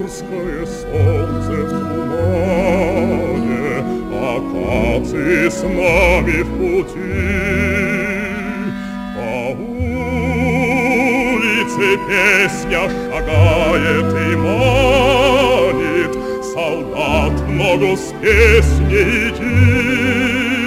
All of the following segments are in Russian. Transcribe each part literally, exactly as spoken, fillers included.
Июльское солнце в тумане, акации с нами в пути. По улице песня шагает и манит солдат в ногу с песней иди.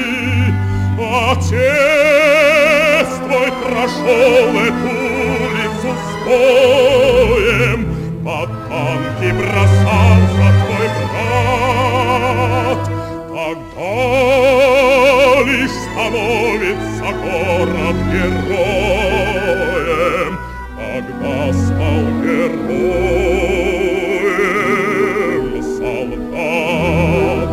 Отец твой прошел эту улицу с боем, под танки бросался твой брат. Тогда лишь становится город героем, когда стал героем солдат.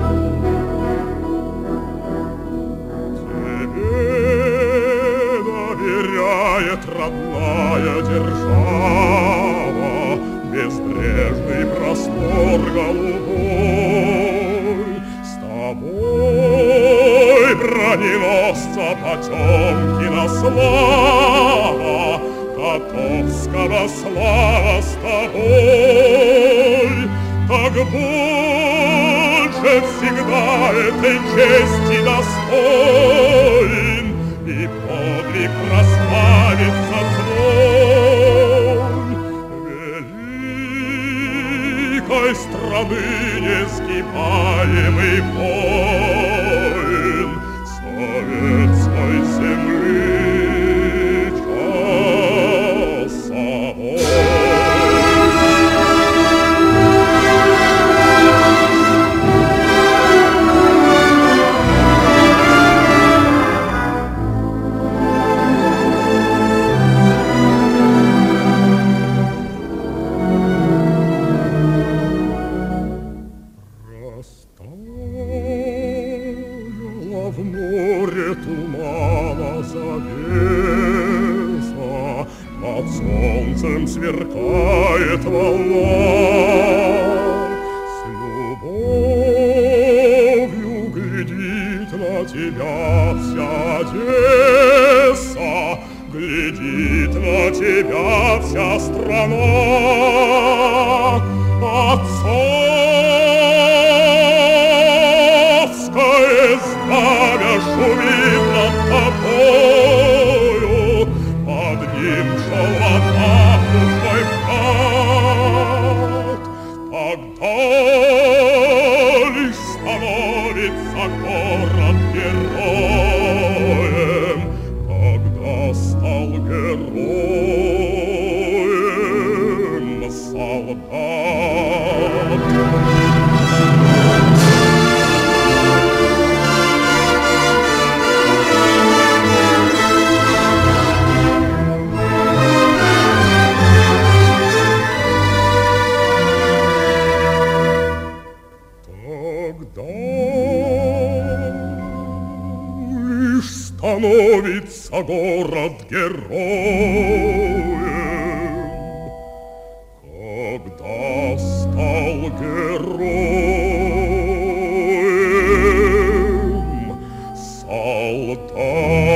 Доверяет родная держава безбрежный простор голубой. С тобой, броненосца Потемкина, слава, Котовского слава с тобой. Так больше всегда этой чести достоин и подвиг прославится твой. Великой страны несгибаемый воин советской земли часовой. Растаяла в море тумана завеса, под солнцем сверкает волна. С любовью глядит на тебя вся Одесса, глядит на тебя вся страна. Отцовское знамя шумит над тобою, под ним шел в атаку твой брат. Тогда лишь становится город героем, когда стал героем солдат. Тогда лишь становится город героем, когда стал героем солдат.